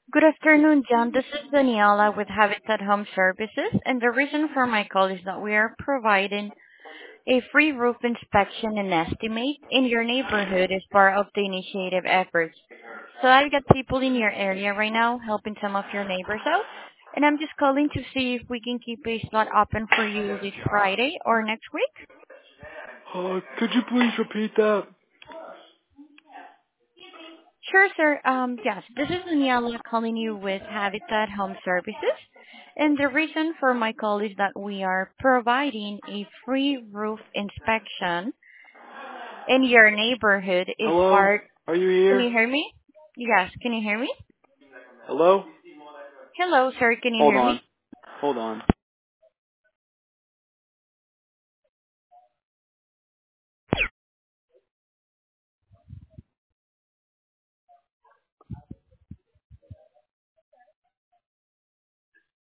Good afternoon, John. This is Daniela with Habitat Home Services, and the reason for my call is that we are providing a free roof inspection and estimate in your neighborhood as part of the initiative efforts. So I've got people in your area right now helping some of your neighbors out, and I'm just calling to see if we can keep a slot open for you this Friday or next week. Could you please repeat that? Sure, sir. Yes, this is Daniela calling you with Habitat Home Services. And the reason for my call is that we are providing a free roof inspection in your neighborhood is Hello? part. Are you Can here? you hear me? Yes, can you hear me? Hello? Hello, sir. Can you Hold hear on. me? Hold on.